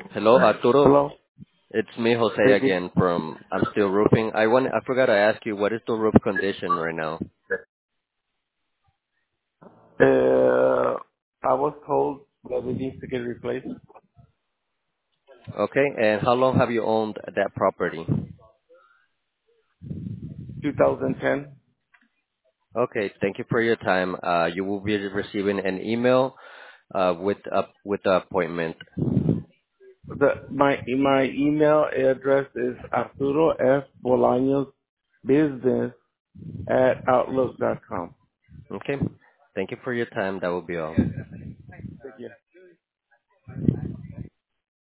Hello, Arturo. Hello. It's me, Jose, Speaking. again from I'm Still Roofing. I forgot to ask you, what is the roof condition right now? I was told that it needs to get replaced. Okay, and how long have you owned that property? 2010. Okay, thank you for your time. You will be receiving an email with the appointment. My email address is Arturo F. Bolaños Business at Outlook.com. Okay, thank you for your time. That will be all.